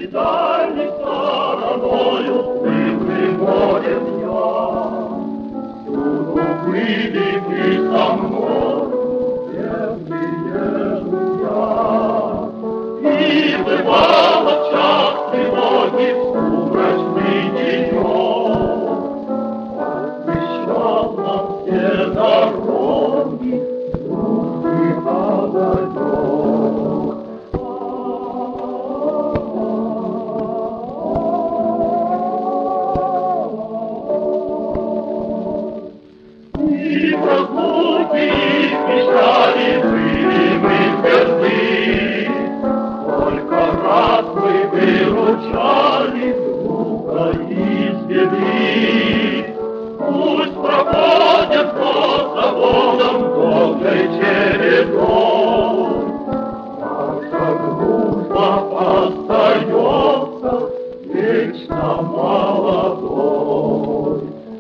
И дальней стороною сыплым морем я. Всюду были мы со мной, верные друзья. И бывало в час тревоги в сумрачный денек освещал нам все дороги русский огонек. И в разлуке и в печали были мы верны. Сколько раз мы выручали друга из беды. Пусть проходят год за годом долгой чередой, наша дружба остается вечно молодой.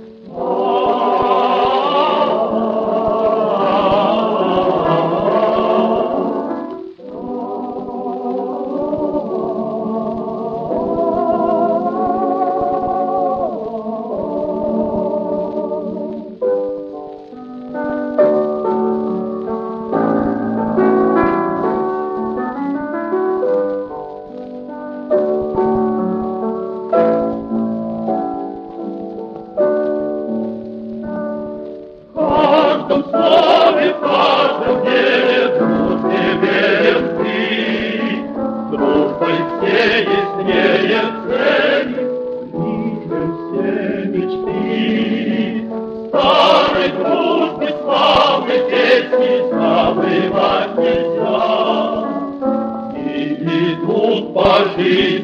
В каждом слове, в каждом деле дружбе верен ты. Дружбой все яснее ценит, ближе все мечты. Старой дружбы славной песни забывать нельзя. И идут по жизни